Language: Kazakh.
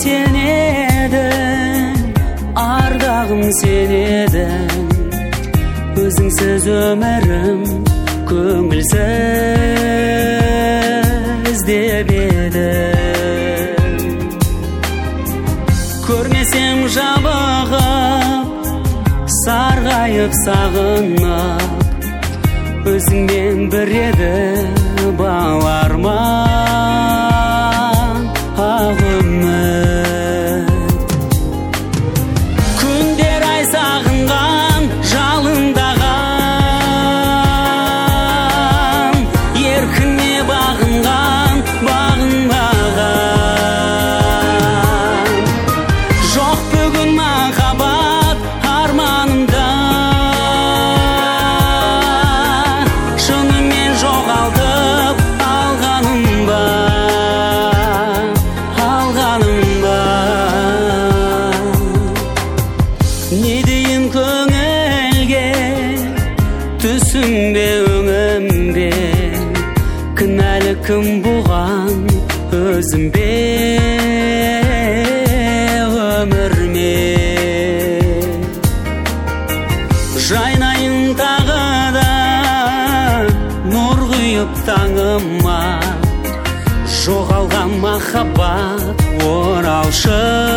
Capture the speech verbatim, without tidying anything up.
сен едің, ардағым сен едің. Өзіңсіз өмірім көңілсіз деп едім. Көрмесем жабығып, сарғайып сағынып, өзіңмен бір еді бауырман ақ үміт. Күндер ай сағынған, жалындаған, еркіне бағынған, бағынбаған. Жоқ бүгін махаббат арманымда, шынымен жоғалтып алғаным ба, алғаным ба. Не дейін көңілге, түсімбе өңімбе, кінәлі кім бұған, өзім бе өмір ме? Жайнайын тағы да нұр құйып таңыма, жоғалған махаббат оралшы